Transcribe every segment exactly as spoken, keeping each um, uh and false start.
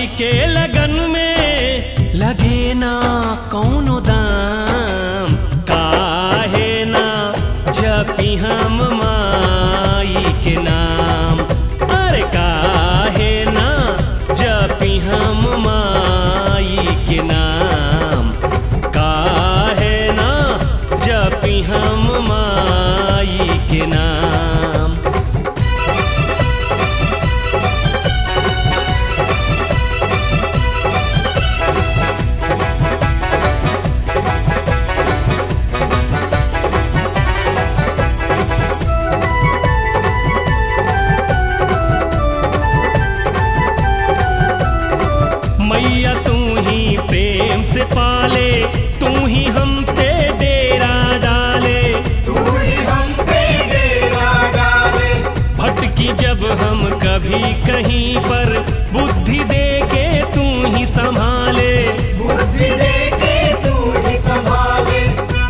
के लगन में लगे ना कौनो दाम, काहे ना जपी हम माई के नाम। अरे काहे ना जपी हम माई के नाम, काहे ना जपी हम माई के नाम। मैया तू ही प्रेम से पाले, तू ही हम पे डेरा डाले, तू ही हम पे डेरा डाले। भटकी जब हम कभी कहीं पर, बुद्धि दे के तू ही संभाले, बुद्धि दे के तू ही संभाले।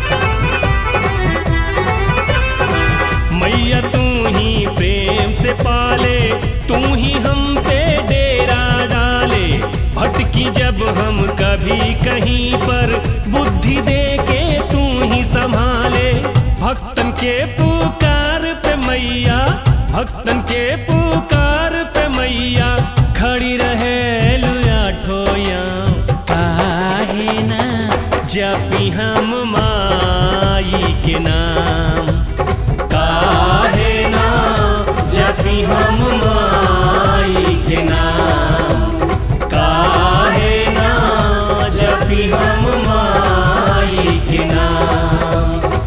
मैया तू ही प्रेम से पाले, तू ही हम पे डेरा डाले, भटकी जब हम कभी कहीं पर, बुद्धि दे के तू ही संभाले। भक्तन के पुकार पे मैया, भक्तन के पुकार पे मैया, खड़ी रहे लुया ठोया, काहे ना जपी हम माई के नाम, काहे ना जपी हम माई के नाम, काहे ना जपी हम माई के नाम।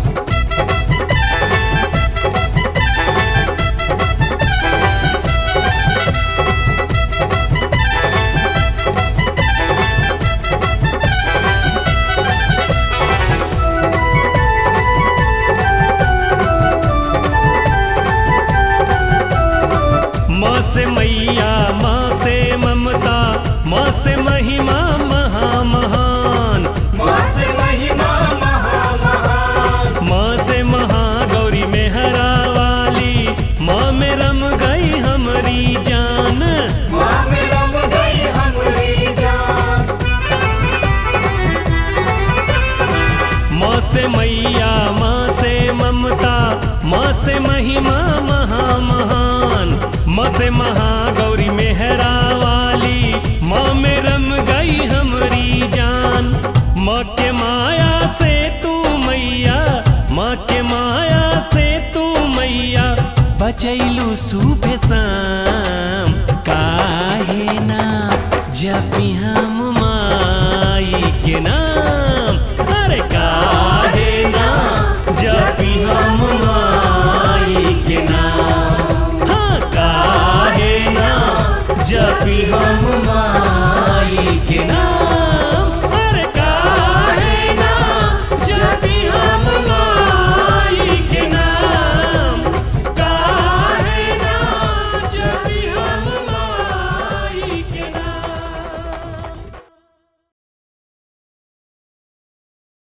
माँ से मैया, माँ से ममता, माँ से महिमा महा महान, माँ से महिमा महा महान। माँ से महागौरी मेहरा वाली, माँ में रम गई हमारी जान, माँ में रम गई हमारी जान। माँ से मैया, माँ से ममता, माँ से महिमा महा महान, माँ से महागौरी मेहरा वाली, माँ में रम गई हमारी जान। माँ के माया से तू मैया, माँ के माया से तू मैया, बचैलू सुबह शाम, काहे ना जपी हम माई के नाम। अरे काहे ना जपी हम माई के नाम, हाँ काहे ना जपी हम माई के नाम।